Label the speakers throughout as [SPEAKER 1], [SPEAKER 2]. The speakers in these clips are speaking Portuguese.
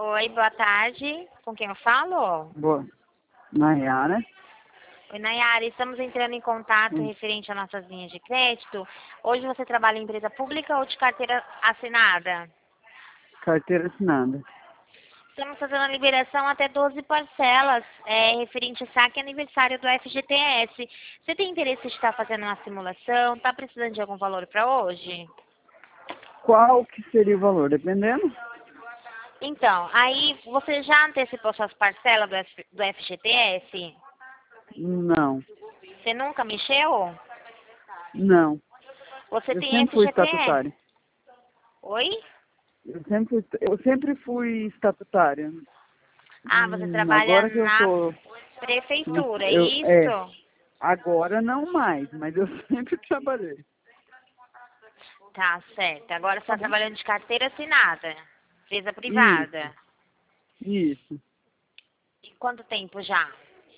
[SPEAKER 1] Oi, boa tarde. Com quem eu falo?
[SPEAKER 2] Boa. Nayara?
[SPEAKER 1] Oi, Nayara. Estamos entrando em contato
[SPEAKER 2] Hum.
[SPEAKER 1] referente às nossas linhas de crédito. Hoje você trabalha em empresa pública ou de carteira assinada?
[SPEAKER 2] Carteira assinada.
[SPEAKER 1] Estamos fazendo a liberação até 12 parcelas, referente a saque e aniversário do FGTS. Você tem interesse de estar fazendo uma simulação? Está precisando de algum valor para hoje?
[SPEAKER 2] Qual que seria o valor? Dependendo?
[SPEAKER 1] Então, aí você já antecipou suas parcelas do FGTS?
[SPEAKER 2] Não.
[SPEAKER 1] Você nunca mexeu?
[SPEAKER 2] Não.
[SPEAKER 1] Você
[SPEAKER 2] Eu
[SPEAKER 1] tem
[SPEAKER 2] sempre fui
[SPEAKER 1] FGTS?
[SPEAKER 2] estatutária.
[SPEAKER 1] Oi?
[SPEAKER 2] Eu sempre fui estatutária.
[SPEAKER 1] Ah, você trabalha
[SPEAKER 2] Agora que eu
[SPEAKER 1] na
[SPEAKER 2] tô...
[SPEAKER 1] prefeitura, é isso?
[SPEAKER 2] Agora não mais, mas eu sempre trabalhei.
[SPEAKER 1] Tá certo. Agora você
[SPEAKER 2] Tá
[SPEAKER 1] está
[SPEAKER 2] bom?
[SPEAKER 1] trabalhando de carteira assinada, empresa
[SPEAKER 2] Isso.
[SPEAKER 1] privada.
[SPEAKER 2] Isso.
[SPEAKER 1] E quanto tempo já?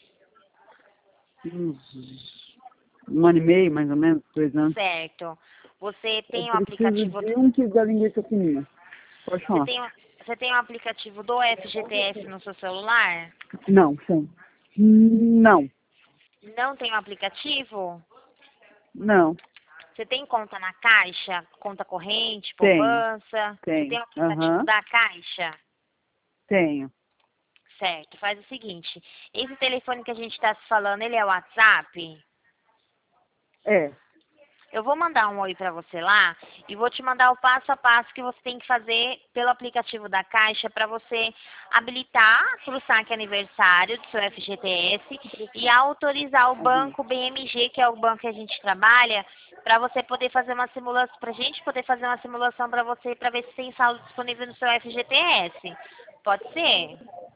[SPEAKER 2] Um ano e meio, mais ou menos, 2 anos.
[SPEAKER 1] Certo. Você
[SPEAKER 2] Eu
[SPEAKER 1] tem o
[SPEAKER 2] preciso
[SPEAKER 1] aplicativo
[SPEAKER 2] de um quilo da linguiça fininha. Pode
[SPEAKER 1] você
[SPEAKER 2] falar.
[SPEAKER 1] tem, você tem o aplicativo do FGTS no seu celular?
[SPEAKER 2] Não, sim. Não.
[SPEAKER 1] Não tem o aplicativo?
[SPEAKER 2] Não.
[SPEAKER 1] Você tem conta na Caixa? Conta corrente,
[SPEAKER 2] Tenho.
[SPEAKER 1] poupança? Você tem
[SPEAKER 2] Tenho.
[SPEAKER 1] o aplicativo
[SPEAKER 2] Aham.
[SPEAKER 1] da Caixa?
[SPEAKER 2] Tenho.
[SPEAKER 1] Certo. Faz o seguinte. Esse telefone que a gente está se falando, ele é o WhatsApp?
[SPEAKER 2] É.
[SPEAKER 1] Eu vou mandar um oi para você lá e vou te mandar o passo a passo que você tem que fazer pelo aplicativo da Caixa para você habilitar para o saque aniversário do seu FGTS e autorizar o
[SPEAKER 2] Aham.
[SPEAKER 1] banco BMG, que é o banco que a gente trabalha, para você poder fazer uma simulação, para a gente poder fazer uma simulação para você, para ver se tem saldo disponível no seu FGTS. Pode ser?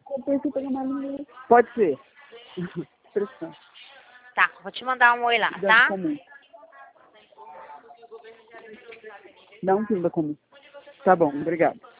[SPEAKER 2] Pode ser. Pressão.
[SPEAKER 1] Tá, vou te mandar um oi lá,
[SPEAKER 2] Idade
[SPEAKER 1] tá?
[SPEAKER 2] comum. Dá um pimba comum. Tá bom, obrigado.